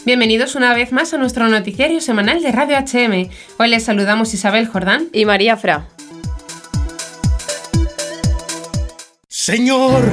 Bienvenidos una vez más a nuestro noticiario semanal de Radio HM. Hoy les saludamos Isabel Jordán y María Fra. Señor,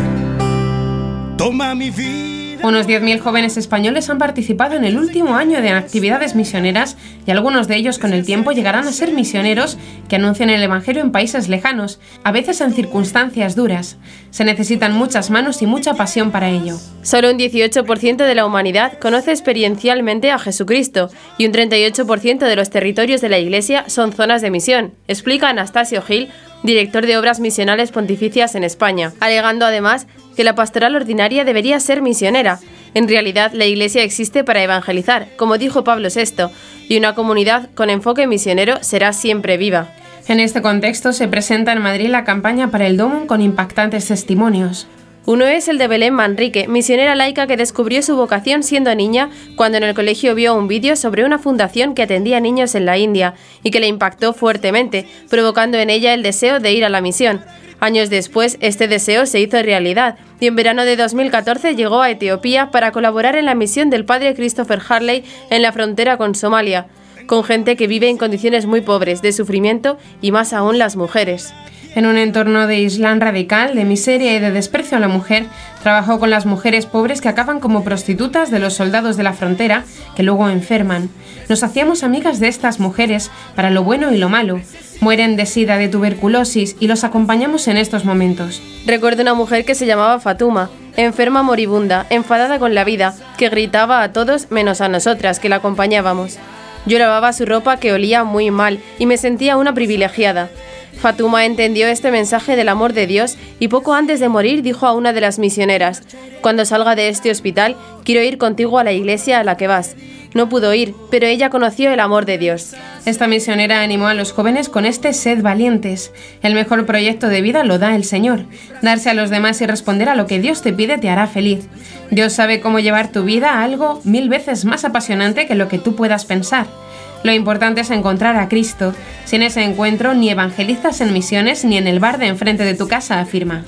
toma mi vida. Unos 10.000 jóvenes españoles han participado en el último año de actividades misioneras y algunos de ellos con el tiempo llegarán a ser misioneros que anuncian el Evangelio en países lejanos, a veces en circunstancias duras. Se necesitan muchas manos y mucha pasión para ello. Solo un 18% de la humanidad conoce experiencialmente a Jesucristo y un 38% de los territorios de la Iglesia son zonas de misión, explica Anastasio Gil, director de Obras Misionales Pontificias en España, alegando además que la pastoral ordinaria debería ser misionera. En realidad, la Iglesia existe para evangelizar, como dijo Pablo VI, y una comunidad con enfoque misionero será siempre viva. En este contexto se presenta en Madrid la campaña para el DOMUN con impactantes testimonios. Uno es el de Belén Manrique, misionera laica que descubrió su vocación siendo niña cuando en el colegio vio un vídeo sobre una fundación que atendía a niños en la India y que le impactó fuertemente, provocando en ella el deseo de ir a la misión. Años después, este deseo se hizo realidad y en verano de 2014 llegó a Etiopía para colaborar en la misión del padre Christopher Harley en la frontera con Somalia, con gente que vive en condiciones muy pobres, de sufrimiento y más aún las mujeres. En un entorno de islam radical, de miseria y de desprecio a la mujer, trabajó con las mujeres pobres que acaban como prostitutas de los soldados de la frontera, que luego enferman. Nos hacíamos amigas de estas mujeres para lo bueno y lo malo. Mueren de sida, de tuberculosis y los acompañamos en estos momentos. Recuerdo una mujer que se llamaba Fatuma, enferma moribunda, enfadada con la vida, que gritaba a todos menos a nosotras que la acompañábamos. Yo lavaba su ropa que olía muy mal y me sentía una privilegiada. Fatuma entendió este mensaje del amor de Dios y poco antes de morir dijo a una de las misioneras: «Cuando salga de este hospital, quiero ir contigo a la iglesia a la que vas». No pudo ir, pero ella conoció el amor de Dios. Esta misionera animó a los jóvenes con este «Sed valientes». El mejor proyecto de vida lo da el Señor. Darse a los demás y responder a lo que Dios te pide te hará feliz. Dios sabe cómo llevar tu vida a algo 1000 veces más apasionante que lo que tú puedas pensar. Lo importante es encontrar a Cristo. Sin ese encuentro ni evangelizas en misiones ni en el bar de enfrente de tu casa, afirma.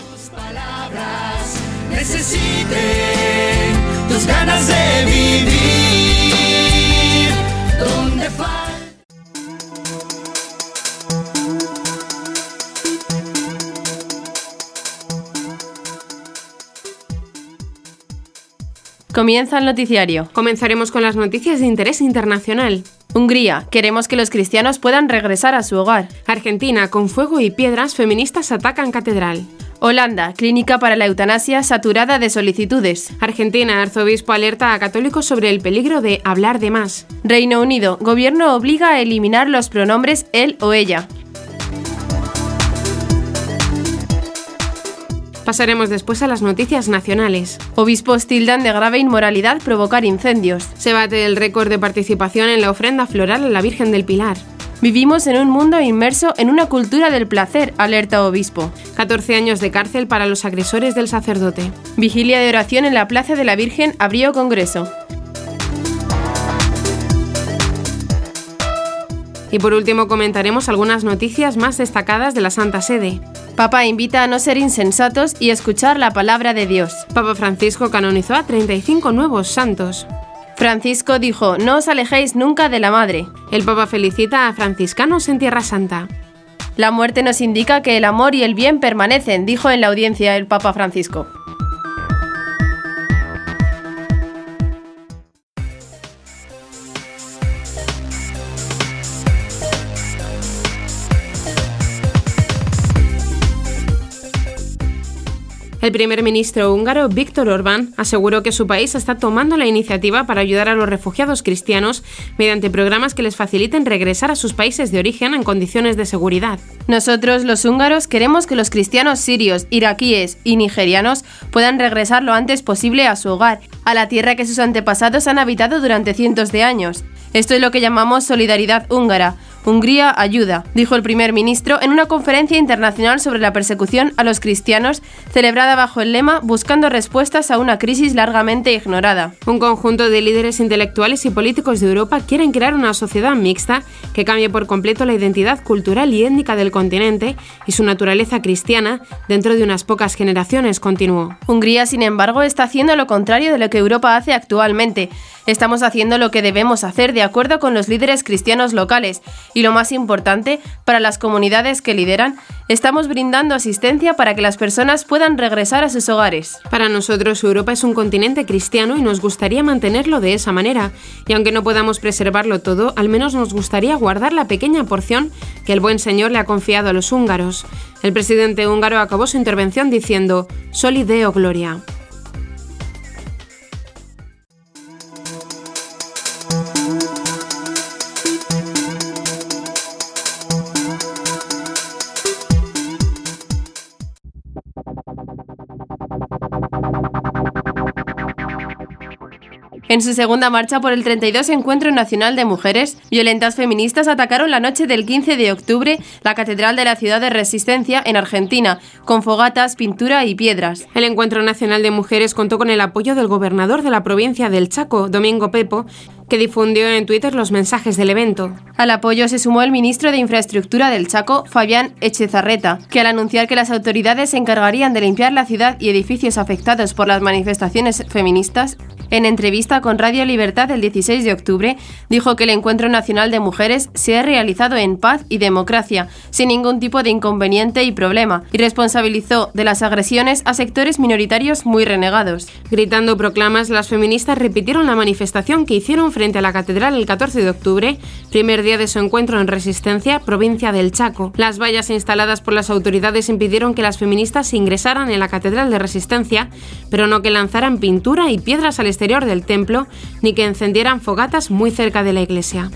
Tus ganas de vivir. Comienza el noticiario. Comenzaremos con las noticias de interés internacional. Hungría, queremos que los cristianos puedan regresar a su hogar. Argentina, con fuego y piedras, feministas atacan catedral. Holanda, clínica para la eutanasia saturada de solicitudes. Argentina, arzobispo alerta a católicos sobre el peligro de hablar de más. Reino Unido, gobierno obliga a eliminar los pronombres él o ella. Pasaremos después a las noticias nacionales. Obispos tildan de grave inmoralidad provocar incendios. Se bate el récord de participación en la ofrenda floral a la Virgen del Pilar. Vivimos en un mundo inmerso en una cultura del placer, alerta obispo. 14 años de cárcel para los agresores del sacerdote. Vigilia de oración en la Plaza de la Virgen abrió congreso. Y por último comentaremos algunas noticias más destacadas de la Santa Sede. Papa invita a no ser insensatos y escuchar la palabra de Dios. Papa Francisco canonizó a 35 nuevos santos. Francisco dijo: «No os alejéis nunca de la Madre». El Papa felicita a franciscanos en Tierra Santa. La muerte nos indica que el amor y el bien permanecen, dijo en la audiencia el Papa Francisco. El primer ministro húngaro, Viktor Orbán, aseguró que su país está tomando la iniciativa para ayudar a los refugiados cristianos mediante programas que les faciliten regresar a sus países de origen en condiciones de seguridad. Nosotros, los húngaros, queremos que los cristianos sirios, iraquíes y nigerianos puedan regresar lo antes posible a su hogar, a la tierra que sus antepasados han habitado durante cientos de años. Esto es lo que llamamos solidaridad húngara, Hungría ayuda, dijo el primer ministro en una conferencia internacional sobre la persecución a los cristianos, celebrada bajo el lema Buscando respuestas a una crisis largamente ignorada. Un conjunto de líderes intelectuales y políticos de Europa quieren crear una sociedad mixta que cambie por completo la identidad cultural y étnica del continente y su naturaleza cristiana dentro de unas pocas generaciones, continuó. Hungría, sin embargo, está haciendo lo contrario de lo que Europa hace actualmente. Estamos haciendo lo que debemos hacer de acuerdo con los líderes cristianos locales y, lo más importante, para las comunidades que lideran, estamos brindando asistencia para que las personas puedan regresar a sus hogares. Para nosotros, Europa es un continente cristiano y nos gustaría mantenerlo de esa manera. Y aunque no podamos preservarlo todo, al menos nos gustaría guardar la pequeña porción que el buen Señor le ha confiado a los húngaros. El presidente húngaro acabó su intervención diciendo: Soli Deo Gloria. En su segunda marcha por el 32 Encuentro Nacional de Mujeres, violentas feministas atacaron la noche del 15 de octubre la Catedral de la Ciudad de Resistencia en Argentina, con fogatas, pintura y piedras. El Encuentro Nacional de Mujeres contó con el apoyo del gobernador de la provincia del Chaco, Domingo Pepo, que difundió en Twitter los mensajes del evento. Al apoyo se sumó el ministro de Infraestructura del Chaco, Fabián Echezarreta, que al anunciar que las autoridades se encargarían de limpiar la ciudad y edificios afectados por las manifestaciones feministas, en entrevista con Radio Libertad el 16 de octubre, dijo que el Encuentro Nacional de Mujeres se ha realizado en paz y democracia, sin ningún tipo de inconveniente y problema, y responsabilizó de las agresiones a sectores minoritarios muy renegados. Gritando proclamas, las feministas repitieron la manifestación que hicieron frente a la catedral el 14 de octubre, primer día de su encuentro en Resistencia, provincia del Chaco. Las vallas instaladas por las autoridades impidieron que las feministas ingresaran en la catedral de Resistencia, pero no que lanzaran pintura y piedras al exterior del templo, ni que encendieran fogatas muy cerca de la iglesia.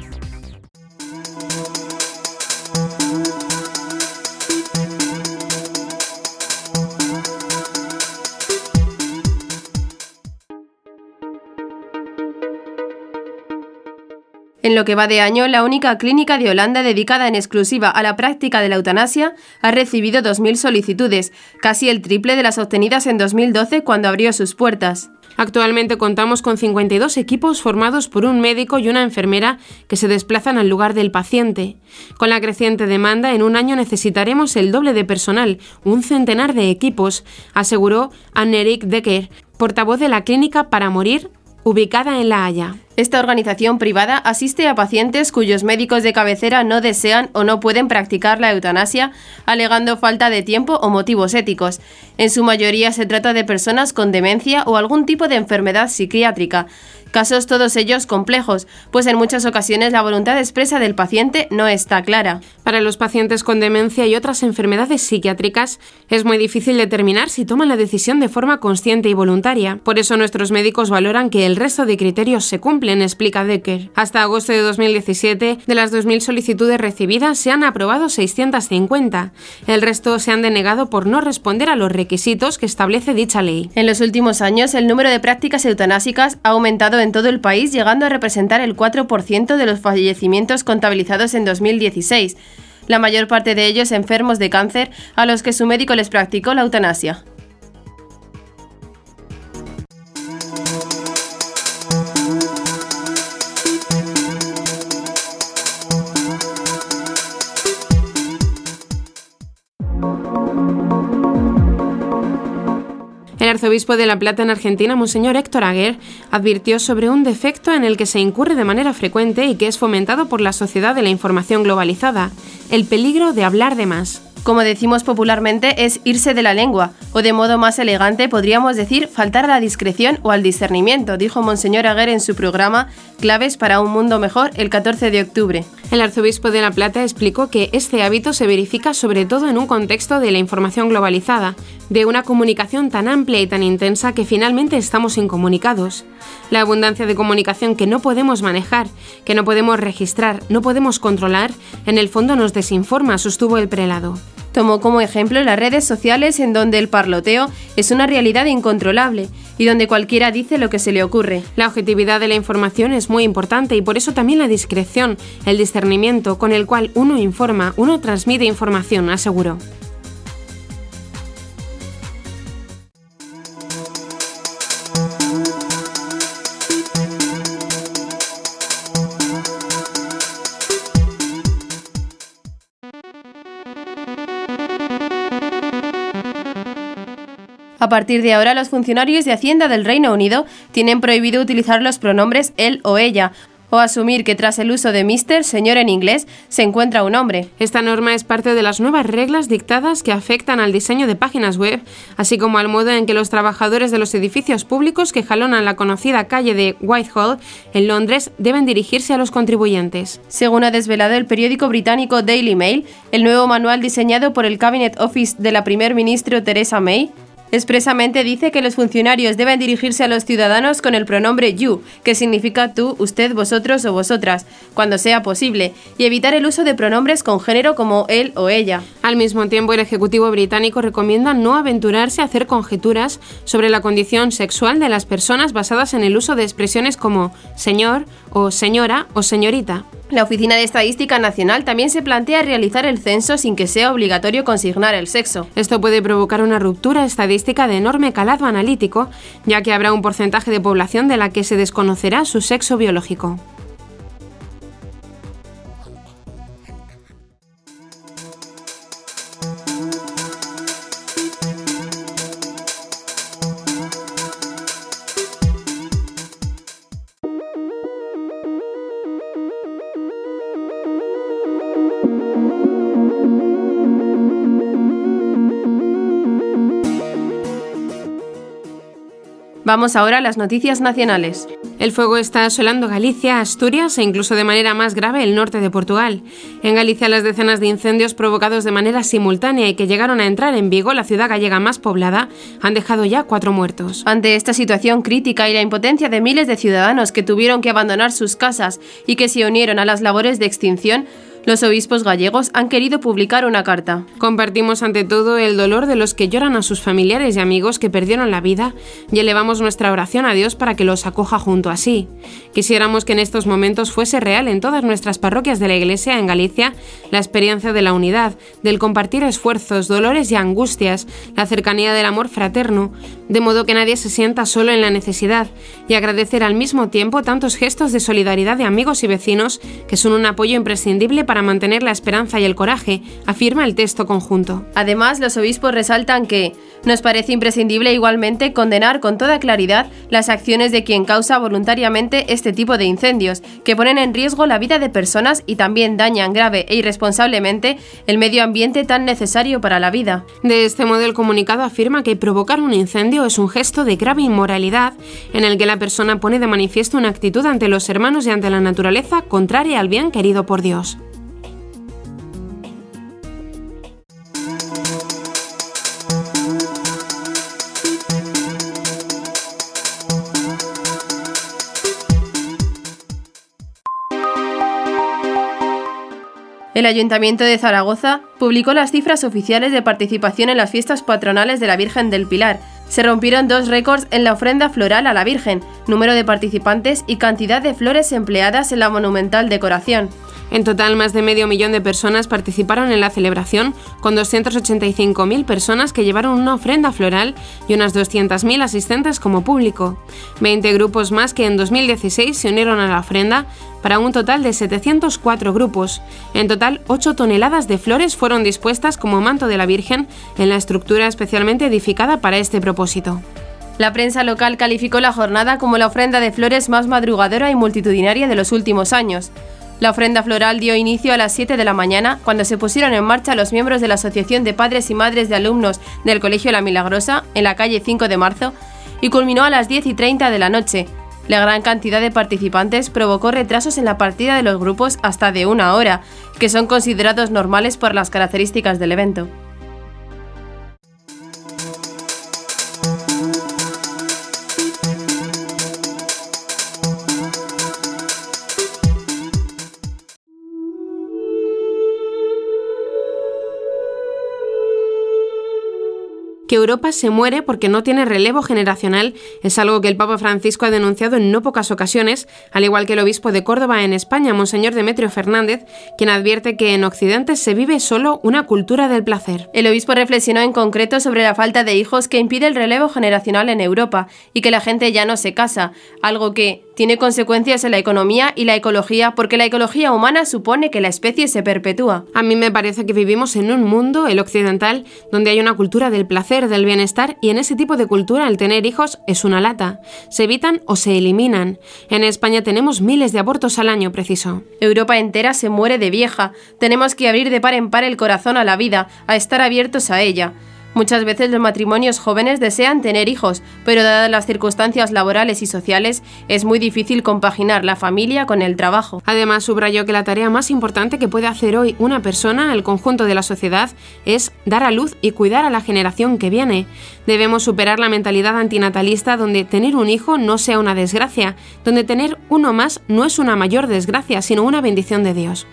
En lo que va de año, la única clínica de Holanda dedicada en exclusiva a la práctica de la eutanasia ha recibido 2.000 solicitudes, casi el triple de las obtenidas en 2012 cuando abrió sus puertas. Actualmente contamos con 52 equipos formados por un médico y una enfermera que se desplazan al lugar del paciente. Con la creciente demanda, en un año necesitaremos el doble de personal, un centenar de equipos, aseguró Anne-Erik Decker, portavoz de la clínica Para Morir, ubicada en La Haya. Esta organización privada asiste a pacientes cuyos médicos de cabecera no desean o no pueden practicar la eutanasia, alegando falta de tiempo o motivos éticos. En su mayoría se trata de personas con demencia o algún tipo de enfermedad psiquiátrica. Casos todos ellos complejos, pues en muchas ocasiones la voluntad expresa del paciente no está clara. Para los pacientes con demencia y otras enfermedades psiquiátricas es muy difícil determinar si toman la decisión de forma consciente y voluntaria. Por eso nuestros médicos valoran que el resto de criterios se cumplen, explica Decker. Hasta agosto de 2017, de las 2.000 solicitudes recibidas, se han aprobado 650. El resto se han denegado por no responder a los requisitos que establece dicha ley. En los últimos años, el número de prácticas eutanásicas ha aumentado en todo el país, llegando a representar el 4% de los fallecimientos contabilizados en 2016. La mayor parte de ellos enfermos de cáncer a los que su médico les practicó la eutanasia. El arzobispo de La Plata en Argentina, Monseñor Héctor Aguer, advirtió sobre un defecto en el que se incurre de manera frecuente y que es fomentado por la sociedad de la información globalizada: el peligro de hablar de más. Como decimos popularmente, es irse de la lengua, o de modo más elegante podríamos decir faltar a la discreción o al discernimiento, dijo Monseñor Aguer en su programa Claves para un Mundo Mejor el 14 de octubre. El arzobispo de La Plata explicó que este hábito se verifica sobre todo en un contexto de la información globalizada, de una comunicación tan amplia y tan intensa que finalmente estamos incomunicados. La abundancia de comunicación que no podemos manejar, que no podemos registrar, no podemos controlar, en el fondo nos desinforma, sostuvo el prelado. tomó como ejemplo las redes sociales, en donde el parloteo es una realidad incontrolable y donde cualquiera dice lo que se le ocurre. La objetividad de la información es muy importante y por eso también la discreción, el discernimiento con el cual uno informa, uno transmite información, aseguró. A partir de ahora, los funcionarios de Hacienda del Reino Unido tienen prohibido utilizar los pronombres él o ella, o asumir que tras el uso de Mr., señor en inglés, se encuentra un hombre. Esta norma es parte de las nuevas reglas dictadas que afectan al diseño de páginas web, así como al modo en que los trabajadores de los edificios públicos que jalonan la conocida calle de Whitehall, en Londres, deben dirigirse a los contribuyentes. Según ha desvelado el periódico británico Daily Mail, el nuevo manual diseñado por el Cabinet Office de la primer ministra Theresa May expresamente dice que los funcionarios deben dirigirse a los ciudadanos con el pronombre you, que significa tú, usted, vosotros o vosotras, cuando sea posible, y evitar el uso de pronombres con género como él o ella. Al mismo tiempo, el Ejecutivo británico recomienda no aventurarse a hacer conjeturas sobre la condición sexual de las personas basadas en el uso de expresiones como señor o señora o señorita. La Oficina de Estadística Nacional también se plantea realizar el censo sin que sea obligatorio consignar el sexo. Esto puede provocar una ruptura estadística de enorme calado analítico, ya que habrá un porcentaje de población de la que se desconocerá su sexo biológico. Vamos ahora a las noticias nacionales. El fuego está asolando Galicia, Asturias e incluso de manera más grave el norte de Portugal. En Galicia, las decenas de incendios provocados de manera simultánea y que llegaron a entrar en Vigo, la ciudad gallega más poblada, han dejado ya 4 muertos. Ante esta situación crítica y la impotencia de miles de ciudadanos que tuvieron que abandonar sus casas y que se unieron a las labores de extinción, los obispos gallegos han querido publicar una carta. Compartimos ante todo el dolor de los que lloran a sus familiares y amigos que perdieron la vida y elevamos nuestra oración a Dios para que los acoja junto a sí. Quisiéramos que en estos momentos fuese real en todas nuestras parroquias de la Iglesia en Galicia la experiencia de la unidad, del compartir esfuerzos, dolores y angustias, la cercanía del amor fraterno, de modo que nadie se sienta solo en la necesidad, y agradecer al mismo tiempo tantos gestos de solidaridad de amigos y vecinos que son un apoyo imprescindible para mantener la esperanza y el coraje, afirma el texto conjunto. Además, los obispos resaltan que nos parece imprescindible igualmente condenar con toda claridad las acciones de quien causa voluntariamente este tipo de incendios, que ponen en riesgo la vida de personas y también dañan grave e irresponsablemente el medio ambiente tan necesario para la vida. De este modo, el comunicado afirma que provocar un incendio es un gesto de grave inmoralidad en el que la persona pone de manifiesto una actitud ante los hermanos y ante la naturaleza contraria al bien querido por Dios. El Ayuntamiento de Zaragoza publicó las cifras oficiales de participación en las fiestas patronales de la Virgen del Pilar. Se rompieron 2 récords en la ofrenda floral a la Virgen, número de participantes y cantidad de flores empleadas en la monumental decoración. En total, más de 500.000 de personas participaron en la celebración, con 285.000 personas que llevaron una ofrenda floral y unas 200.000 asistentes como público. 20 grupos más que en 2016 se unieron a la ofrenda, para un total de 704 grupos. En total, 8 toneladas de flores fueron dispuestas como manto de la Virgen en la estructura especialmente edificada para este propósito. La prensa local calificó la jornada como la ofrenda de flores más madrugadora y multitudinaria de los últimos años. La ofrenda floral dio inicio a las 7 de la mañana, cuando se pusieron en marcha los miembros de la Asociación de Padres y Madres de Alumnos del Colegio La Milagrosa, en la calle 5 de marzo, y culminó a las 10:30 de la noche. La gran cantidad de participantes provocó retrasos en la partida de los grupos hasta de 1 hora, que son considerados normales por las características del evento. Que Europa se muere porque no tiene relevo generacional es algo que el Papa Francisco ha denunciado en no pocas ocasiones, al igual que el obispo de Córdoba en España, Monseñor Demetrio Fernández, quien advierte que en Occidente se vive solo una cultura del placer. El obispo reflexionó en concreto sobre la falta de hijos que impide el relevo generacional en Europa y que la gente ya no se casa, algo que tiene consecuencias en la economía y la ecología, porque la ecología humana supone que la especie se perpetúa. A mí me parece que vivimos en un mundo, el occidental, donde hay una cultura del placer, del bienestar, y en ese tipo de cultura el tener hijos es una lata. Se evitan o se eliminan. En España tenemos miles de abortos al año, precisó. Europa entera se muere de vieja. Tenemos que abrir de par en par el corazón a la vida, a estar abiertos a ella. Muchas veces los matrimonios jóvenes desean tener hijos, pero dadas las circunstancias laborales y sociales, es muy difícil compaginar la familia con el trabajo. Además, subrayó que la tarea más importante que puede hacer hoy una persona, el conjunto de la sociedad, es dar a luz y cuidar a la generación que viene. Debemos superar la mentalidad antinatalista donde tener un hijo no sea una desgracia, donde tener uno más no es una mayor desgracia, sino una bendición de Dios.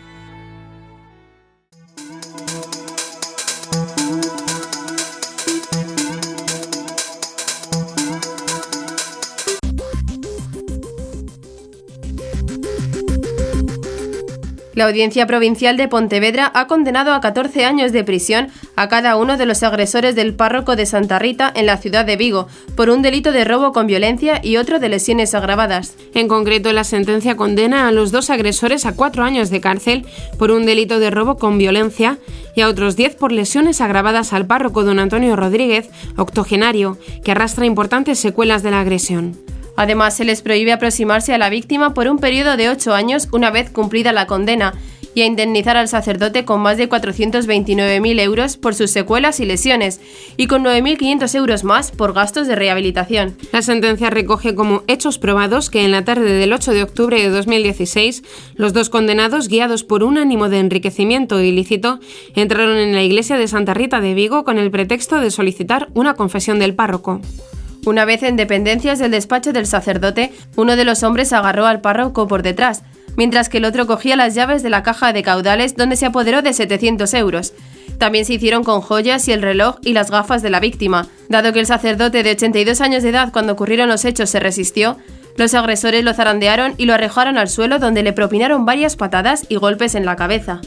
La Audiencia Provincial de Pontevedra ha condenado a 14 años de prisión a cada uno de los agresores del párroco de Santa Rita en la ciudad de Vigo, por un delito de robo con violencia y otro de lesiones agravadas. En concreto, la sentencia condena a los dos agresores a 4 años de cárcel por un delito de robo con violencia y a otros 10 por lesiones agravadas al párroco don Antonio Rodríguez, octogenario, que arrastra importantes secuelas de la agresión. Además, se les prohíbe aproximarse a la víctima por un periodo de 8 años una vez cumplida la condena y a indemnizar al sacerdote con más de 429.000 euros por sus secuelas y lesiones y con 9.500 euros más por gastos de rehabilitación. La sentencia recoge como hechos probados que en la tarde del 8 de octubre de 2016 los dos condenados, guiados por un ánimo de enriquecimiento ilícito, entraron en la iglesia de Santa Rita de Vigo con el pretexto de solicitar una confesión del párroco. Una vez en dependencias del despacho del sacerdote, uno de los hombres agarró al párroco por detrás, mientras que el otro cogía las llaves de la caja de caudales donde se apoderó de 700 euros. También se hicieron con joyas y el reloj y las gafas de la víctima. Dado que el sacerdote de 82 años de edad cuando ocurrieron los hechos se resistió, los agresores lo zarandearon y lo arrojaron al suelo donde le propinaron varias patadas y golpes en la cabeza.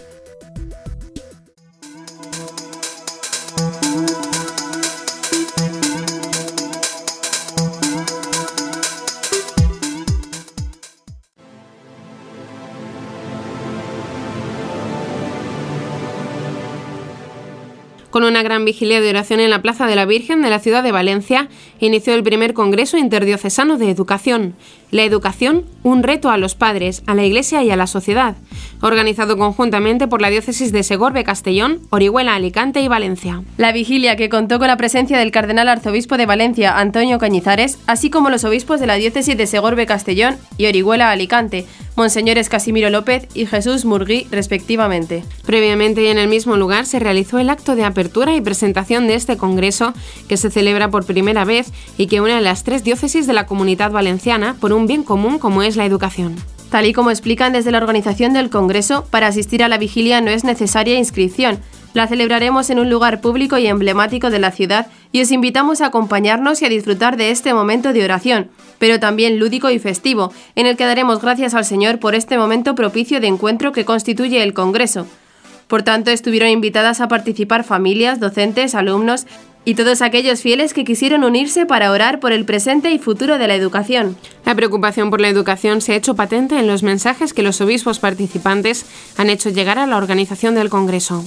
Con una gran vigilia de oración en la Plaza de la Virgen de la ciudad de Valencia, inició el primer Congreso Interdiocesano de Educación. La educación, un reto a los padres, a la Iglesia y a la sociedad, organizado conjuntamente por la diócesis de Segorbe-Castellón, Orihuela, Alicante y Valencia. La vigilia, que contó con la presencia del cardenal arzobispo de Valencia, Antonio Cañizares, así como los obispos de la diócesis de Segorbe-Castellón y Orihuela, Alicante, monseñores Casimiro López y Jesús Murguí, respectivamente. Previamente y en el mismo lugar se realizó el acto de apertura y presentación de este congreso, que se celebra por primera vez y que une a las 3 diócesis de la Comunidad Valenciana por un bien común como es la educación. Tal y como explican desde la organización del Congreso, para asistir a la vigilia no es necesaria inscripción. La celebraremos en un lugar público y emblemático de la ciudad y os invitamos a acompañarnos y a disfrutar de este momento de oración, pero también lúdico y festivo, en el que daremos gracias al Señor por este momento propicio de encuentro que constituye el Congreso. Por tanto, estuvieron invitadas a participar familias, docentes, alumnos y todos aquellos fieles que quisieron unirse para orar por el presente y futuro de la educación. La preocupación por la educación se ha hecho patente en los mensajes que los obispos participantes han hecho llegar a la organización del Congreso.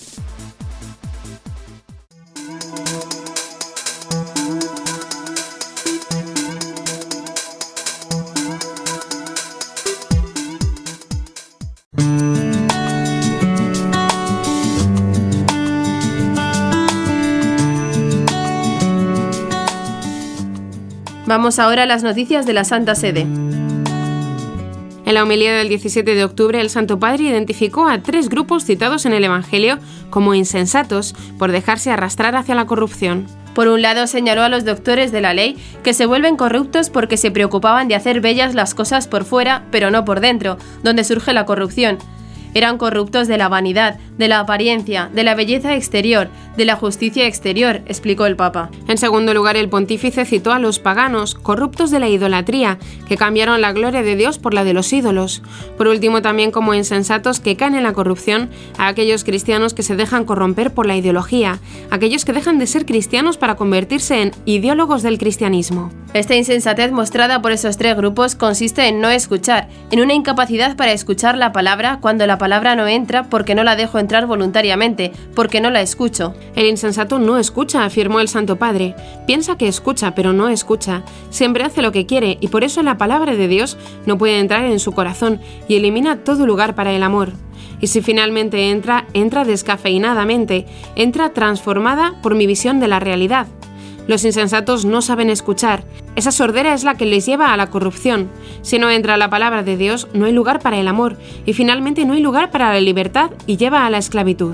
Vamos ahora a las noticias de la Santa Sede. En la homilía del 17 de octubre, el Santo Padre identificó a 3 grupos citados en el Evangelio como insensatos por dejarse arrastrar hacia la corrupción. Por un lado, señaló a los doctores de la ley que se vuelven corruptos porque se preocupaban de hacer bellas las cosas por fuera, pero no por dentro, donde surge la corrupción. Eran corruptos de la vanidad, de la apariencia, de la belleza exterior, de la justicia exterior, explicó el Papa. En segundo lugar, el pontífice citó a los paganos, corruptos de la idolatría, que cambiaron la gloria de Dios por la de los ídolos. Por último, también como insensatos que caen en la corrupción, a aquellos cristianos que se dejan corromper por la ideología, aquellos que dejan de ser cristianos para convertirse en ideólogos del cristianismo. Esta insensatez mostrada por esos tres grupos consiste en no escuchar, en una incapacidad para escuchar la palabra cuando la palabra no entra porque no la dejo entrar voluntariamente, porque no la escucho. El insensato no escucha, afirmó el Santo Padre. Piensa que escucha, pero no escucha. Siempre hace lo que quiere y por eso la palabra de Dios no puede entrar en su corazón y elimina todo lugar para el amor. Y si finalmente entra, entra descafeinadamente, entra transformada por mi visión de la realidad. Los insensatos no saben escuchar. Esa sordera es la que les lleva a la corrupción. Si no entra la palabra de Dios, no hay lugar para el amor, y finalmente no hay lugar para la libertad y lleva a la esclavitud.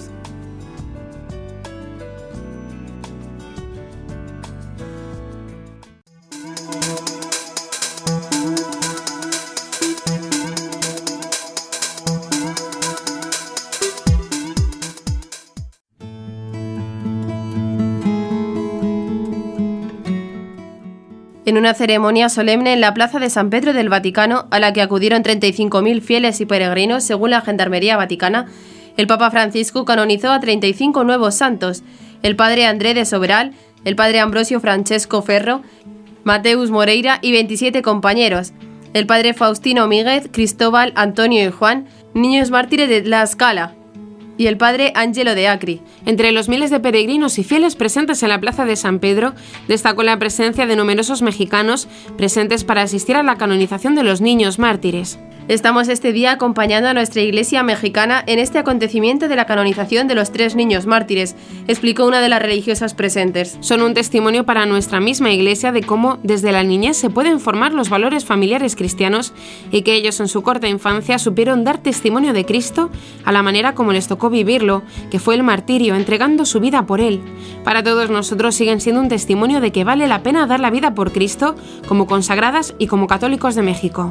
En una ceremonia solemne en la Plaza de San Pedro del Vaticano, a la que acudieron 35.000 fieles y peregrinos según la Gendarmería Vaticana, el Papa Francisco canonizó a 35 nuevos santos: el padre André de Soberal, el padre Ambrosio Francesco Ferro, Mateus Moreira y 27 compañeros, el padre Faustino Míguez, Cristóbal, Antonio y Juan, niños mártires de La Scala, y el padre Ángelo de Acri. Entre los miles de peregrinos y fieles presentes en la Plaza de San Pedro, destacó la presencia de numerosos mexicanos presentes para asistir a la canonización de los niños mártires. Estamos este día acompañando a nuestra iglesia mexicana en este acontecimiento de la canonización de los 3 niños mártires, explicó una de las religiosas presentes. Son un testimonio para nuestra misma iglesia de cómo desde la niñez se pueden formar los valores familiares cristianos y que ellos en su corta infancia supieron dar testimonio de Cristo a la manera como les tocó vivirlo, que fue el martirio, entregando su vida por él. Para todos nosotros siguen siendo un testimonio de que vale la pena dar la vida por Cristo como consagradas y como católicos de México.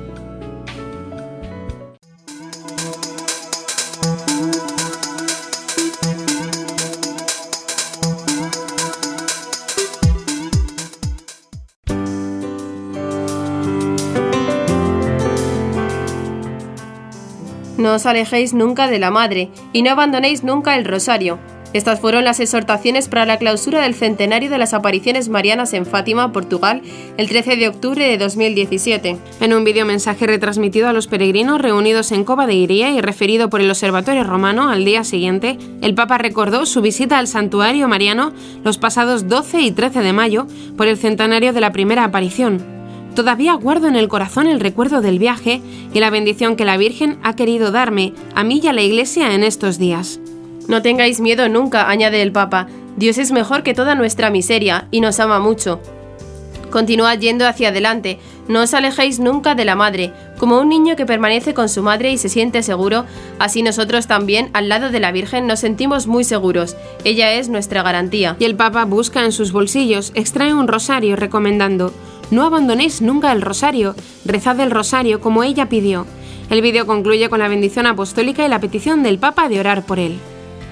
No os alejéis nunca de la Madre y no abandonéis nunca el rosario. Estas fueron las exhortaciones para la clausura del centenario de las apariciones marianas en Fátima, Portugal, el 13 de octubre de 2017. En un videomensaje retransmitido a los peregrinos reunidos en Cova de Iría y referido por el Observatorio Romano al día siguiente, el Papa recordó su visita al santuario mariano los pasados 12 y 13 de mayo por el centenario de la primera aparición. Todavía guardo en el corazón el recuerdo del viaje y la bendición que la Virgen ha querido darme, a mí y a la Iglesia en estos días. No tengáis miedo nunca, añade el Papa. Dios es mejor que toda nuestra miseria y nos ama mucho. Continuad yendo hacia adelante, no os alejéis nunca de la Madre. Como un niño que permanece con su madre y se siente seguro, así nosotros también, al lado de la Virgen, nos sentimos muy seguros. Ella es nuestra garantía. Y el Papa busca en sus bolsillos, extrae un rosario recomendando: no abandonéis nunca el rosario, rezad el rosario como ella pidió. El vídeo concluye con la bendición apostólica y la petición del Papa de orar por él.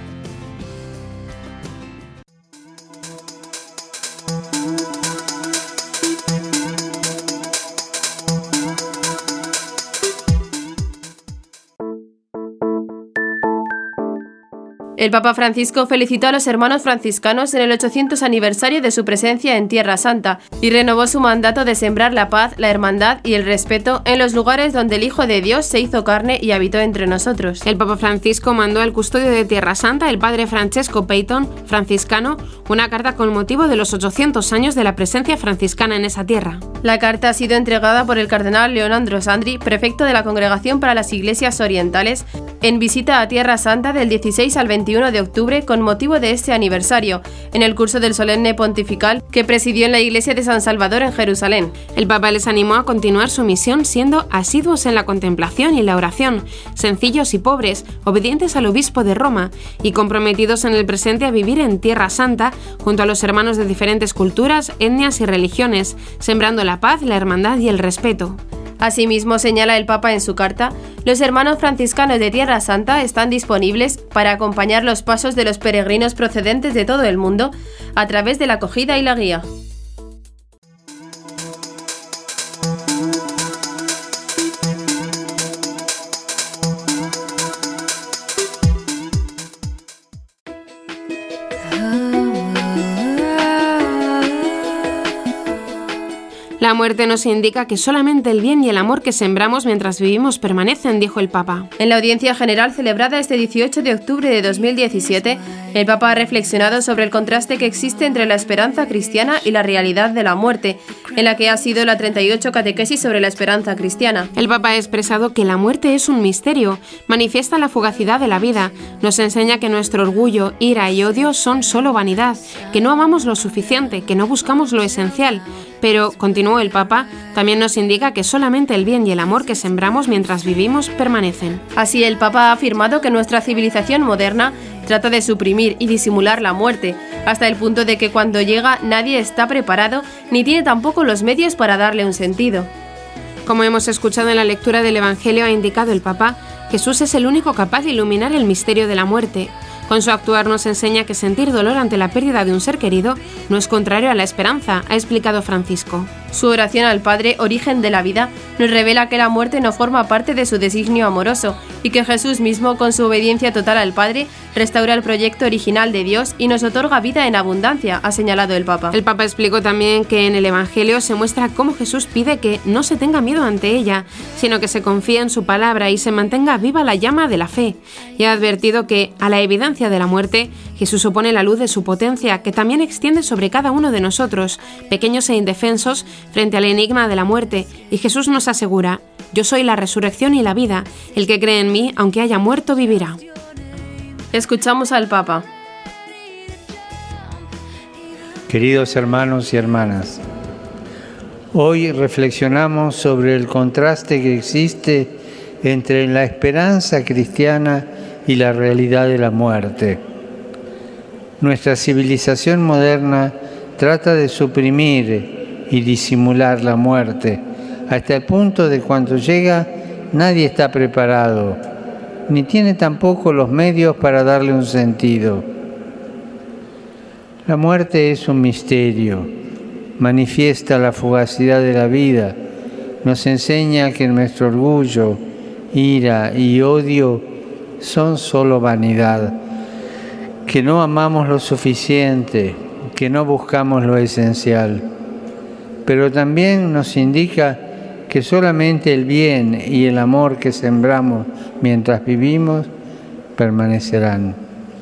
El Papa Francisco felicitó a los hermanos franciscanos en el 800 aniversario de su presencia en Tierra Santa y renovó su mandato de sembrar la paz, la hermandad y el respeto en los lugares donde el Hijo de Dios se hizo carne y habitó entre nosotros. El Papa Francisco mandó al custodio de Tierra Santa, el padre Francesco Peyton, franciscano, una carta con motivo de los 800 años de la presencia franciscana en esa tierra. La carta ha sido entregada por el cardenal Leonardo Sandri, prefecto de la Congregación para las Iglesias Orientales, en visita a Tierra Santa del 16 al 21 de octubre con motivo de este aniversario, en el curso del solemne pontifical que presidió en la iglesia de San Salvador en Jerusalén. El Papa les animó a continuar su misión siendo asiduos en la contemplación y la oración, sencillos y pobres, obedientes al obispo de Roma y comprometidos en el presente a vivir en Tierra Santa junto a los hermanos de diferentes culturas, etnias y religiones, sembrando la paz, la hermandad y el respeto. Asimismo, señala el Papa en su carta, los hermanos franciscanos de Tierra Santa están disponibles para acompañar los pasos de los peregrinos procedentes de todo el mundo a través de la acogida y la guía. La muerte nos indica que solamente el bien y el amor que sembramos mientras vivimos permanecen, dijo el Papa. En la audiencia general celebrada este 18 de octubre de 2017, el Papa ha reflexionado sobre el contraste que existe entre la esperanza cristiana y la realidad de la muerte, en la que ha sido la 38 catequesis sobre la esperanza cristiana. El Papa ha expresado que la muerte es un misterio, manifiesta la fugacidad de la vida, nos enseña que nuestro orgullo, ira y odio son solo vanidad, que no amamos lo suficiente, que no buscamos lo esencial. Pero, continuó el Papa, también nos indica que solamente el bien y el amor que sembramos mientras vivimos permanecen. Así, el Papa ha afirmado que nuestra civilización moderna trata de suprimir y disimular la muerte, hasta el punto de que cuando llega nadie está preparado ni tiene tampoco los medios para darle un sentido. Como hemos escuchado en la lectura del Evangelio, ha indicado el Papa, Jesús es el único capaz de iluminar el misterio de la muerte. Con su actuar nos enseña que sentir dolor ante la pérdida de un ser querido no es contrario a la esperanza, ha explicado Francisco. Su oración al Padre, origen de la vida, nos revela que la muerte no forma parte de su designio amoroso y que Jesús mismo, con su obediencia total al Padre, restaura el proyecto original de Dios y nos otorga vida en abundancia, ha señalado el Papa. El Papa explicó también que en el Evangelio se muestra cómo Jesús pide que no se tenga miedo ante ella, sino que se confíe en su palabra y se mantenga viva la llama de la fe. Y ha advertido que, a la evidencia de la muerte, Jesús opone la luz de su potencia, que también extiende sobre cada uno de nosotros, pequeños e indefensos, frente al enigma de la muerte, y Jesús nos asegura, yo soy la resurrección y la vida, el que cree en mí, aunque haya muerto, vivirá. Escuchamos al Papa. Queridos hermanos y hermanas, hoy reflexionamos sobre el contraste que existe entre la esperanza cristiana y la realidad de la muerte. Nuestra civilización moderna trata de suprimir y disimular la muerte, hasta el punto de cuando llega nadie está preparado, ni tiene tampoco los medios para darle un sentido. La muerte es un misterio, manifiesta la fugacidad de la vida, nos enseña que nuestro orgullo, ira y odio son solo vanidad, que no amamos lo suficiente, que no buscamos lo esencial. Pero también nos indica que solamente el bien y el amor que sembramos mientras vivimos permanecerán.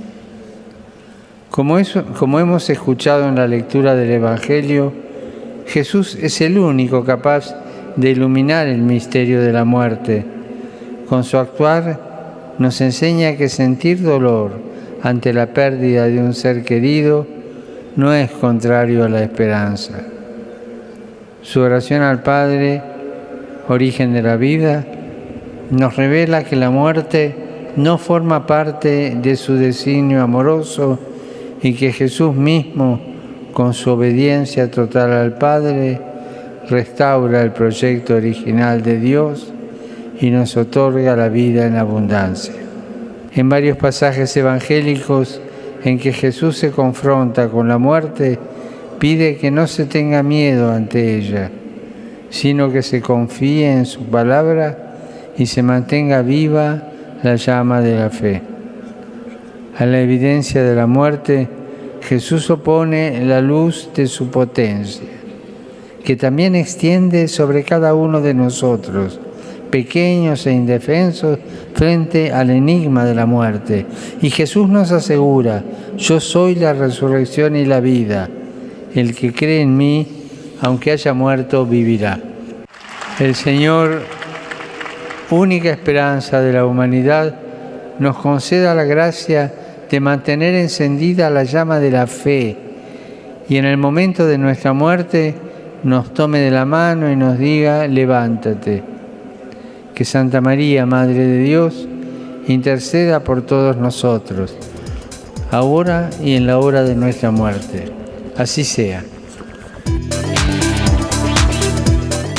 Como hemos escuchado en la lectura del Evangelio, Jesús es el único capaz de iluminar el misterio de la muerte. Con su actuar nos enseña que sentir dolor ante la pérdida de un ser querido no es contrario a la esperanza. Su oración al Padre, origen de la vida, nos revela que la muerte no forma parte de su designio amoroso y que Jesús mismo, con su obediencia total al Padre, restaura el proyecto original de Dios y nos otorga la vida en abundancia. En varios pasajes evangélicos en que Jesús se confronta con la muerte, pide que no se tenga miedo ante ella, sino que se confíe en su palabra y se mantenga viva la llama de la fe. A la evidencia de la muerte, Jesús opone la luz de su potencia, que también extiende sobre cada uno de nosotros, pequeños e indefensos, frente al enigma de la muerte. Y Jesús nos asegura, yo soy la resurrección y la vida. El que cree en mí, aunque haya muerto, vivirá. El Señor, única esperanza de la humanidad, nos conceda la gracia de mantener encendida la llama de la fe y en el momento de nuestra muerte nos tome de la mano y nos diga, levántate. Que Santa María, Madre de Dios, interceda por todos nosotros, ahora y en la hora de nuestra muerte. Así sea.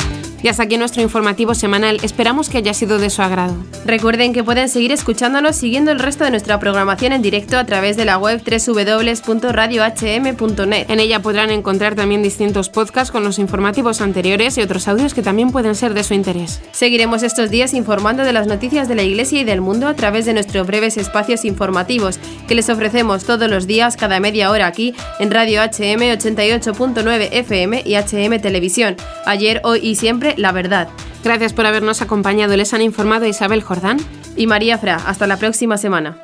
Y hasta aquí nuestro informativo semanal. Esperamos que haya sido de su agrado. Recuerden que pueden seguir escuchándonos siguiendo el resto de nuestra programación en directo a través de la web www.radiohm.net. En ella podrán encontrar también distintos podcasts con los informativos anteriores y otros audios que también pueden ser de su interés. Seguiremos estos días informando de las noticias de la Iglesia y del mundo a través de nuestros breves espacios informativos que les ofrecemos todos los días cada media hora aquí en Radio HM 88.9 FM y HM Televisión. Ayer, hoy y siempre, la verdad. Gracias por habernos acompañado. Les han informado Isabel Jordán y María Fra. Hasta la próxima semana.